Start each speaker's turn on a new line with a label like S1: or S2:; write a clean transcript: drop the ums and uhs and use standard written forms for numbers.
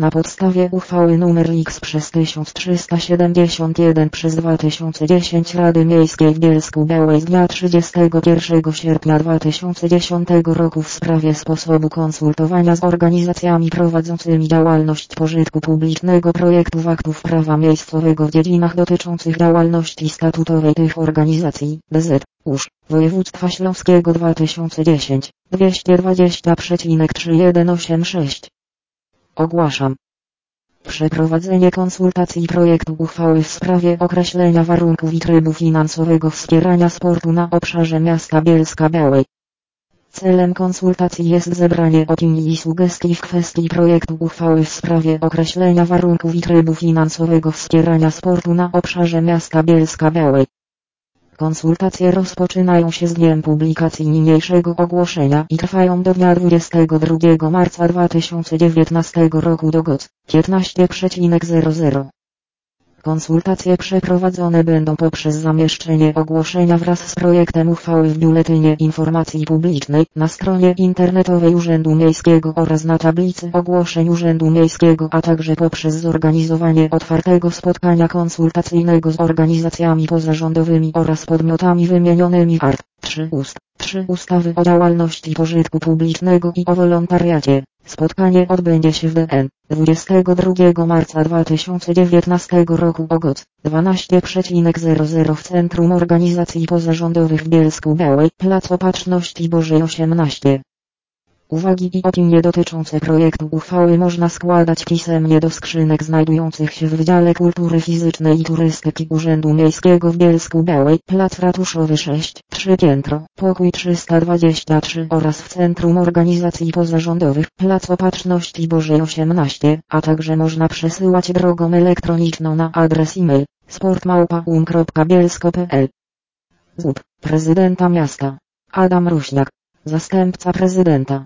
S1: Na podstawie uchwały nr X przez 1371 przez 2010 Rady Miejskiej w Bielsku-Białej z dnia 31 sierpnia 2010 roku w sprawie sposobu konsultowania z organizacjami prowadzącymi działalność pożytku publicznego projektów aktów prawa miejscowego w dziedzinach dotyczących działalności statutowej tych organizacji, DZ, UŚ, Województwa Śląskiego 2010, 220,3186. Ogłaszam przeprowadzenie konsultacji projektu uchwały w sprawie określenia warunków i trybu finansowego wspierania sportu na obszarze miasta Bielska-Białej. Celem konsultacji jest zebranie opinii i sugestii w kwestii projektu uchwały w sprawie określenia warunków i trybu finansowego wspierania sportu na obszarze miasta Bielska-Białej. Konsultacje rozpoczynają się z dniem publikacji niniejszego ogłoszenia i trwają do dnia 22 marca 2019 roku do godz. 15:00. Konsultacje przeprowadzone będą poprzez zamieszczenie ogłoszenia wraz z projektem uchwały w Biuletynie Informacji Publicznej na stronie internetowej Urzędu Miejskiego oraz na tablicy ogłoszeń Urzędu Miejskiego, a także poprzez zorganizowanie otwartego spotkania konsultacyjnego z organizacjami pozarządowymi oraz podmiotami wymienionymi w art. 3 ustawy o działalności pożytku publicznego i o wolontariacie. Spotkanie odbędzie się w DN 22 marca 2019 roku o godz. 12:00 w Centrum Organizacji Pozarządowych w Bielsku-Białej, Plac Opatrzności Bożej 18. Uwagi i opinie dotyczące projektu uchwały można składać pisemnie do skrzynek znajdujących się w Wydziale Kultury Fizycznej i Turystyki Urzędu Miejskiego w Bielsku-Białej, Plac Ratuszowy 6, 3 piętro, pokój 323 oraz w Centrum Organizacji Pozarządowych, Plac Opatrzności Bożej 18, a także można przesyłać drogą elektroniczną na adres e-mail sport@um.bielsko.pl. ZUP Prezydenta Miasta Adam Ruśniak. Zastępca Prezydenta